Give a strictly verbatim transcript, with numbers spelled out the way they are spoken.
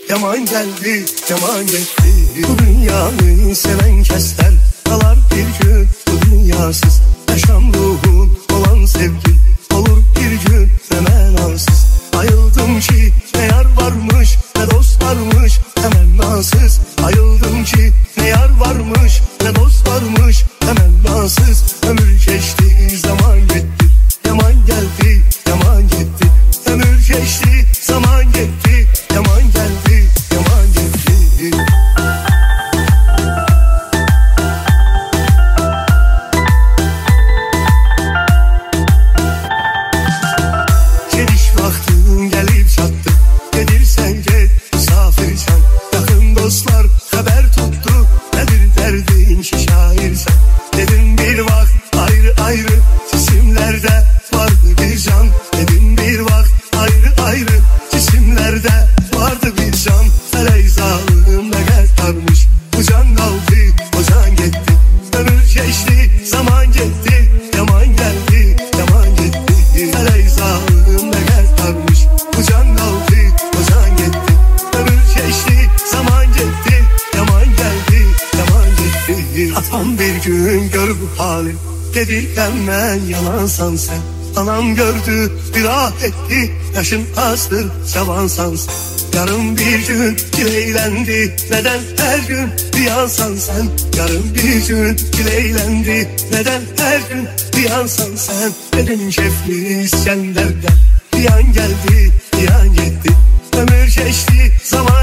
yaman geldi, yaman gitti. Bu dünyayı seven kesler kalar bir gün bu dünyasız. Yaşam ruhun olan sevgin olur bir gün hemen ansız. Ayıldım ki ne yar varmış ne dost varmış hemen nansız. Ayıldım ki ne yar varmış ne dost varmış hemen nansız. Ömür geçti zaman gitti, yaman geldi, yaman gitti. Ömür geçti zaman gitti, yaman geldi, yaman gitti. Geliş vaktin gelip çattı, gelirsen gel misafirsen. Yakın dostlar haber tuttu, nedir derdin ki şairsen. Dedim bir vakt ayrı ayrı cisimlerde vardı bir can. Dedim bir vakt ayrı ayrı cisimlerde vardı bir can. Feleyzalım ne gertarmış, bu can kaldı, o can gitti. Ömür geçti, zaman gitti, yaman geldi, yaman gitti. Feleyzalım ne gertarmış, bu can kaldı, o can gitti. Ömür geçti, zaman gitti, yaman geldi, yaman gitti. Atam bir gün gör bu halim, dedirken ben yalansan sen. Anam gördü bir ah etti, yaşın azdır yavansan sen. Yarın bir gün dileylendi, neden her gün bir yansan sen. Yarın bir gün dileylendi, neden her gün bir yansan sen. Dedim şefli iskenderden bir an geldi, bir an gitti. Ömür geçti, zaman